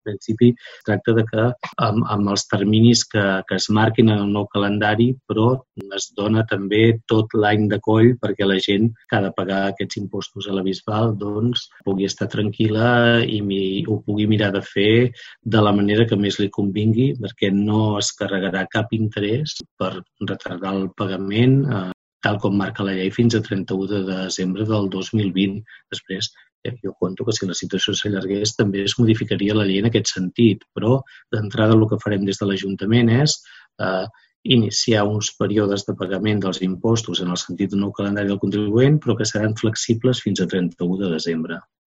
principi es tracta de que amb els terminis que es marquin en el nou calendari, però es dona també tot l'any de coll perquè la gent que ha de pagar aquests impostos a la Bisbal doncs, pugui estar tranquil·la i ho pugui mirar de fer de la manera que més li convingui, perquè no es carregarà cap interès per retardar el pagament, tal com marca la llei, fins a 31 de desembre del 2020. Després, jo conto que si la situació s'allargués també es modificaria la llei en aquest sentit, però d'entrada el que farem des de l'Ajuntament és iniciar uns períodes de pagament dels impostos en el sentit d'un nou calendari del contribuent, però que seran flexibles fins a 31 de desembre.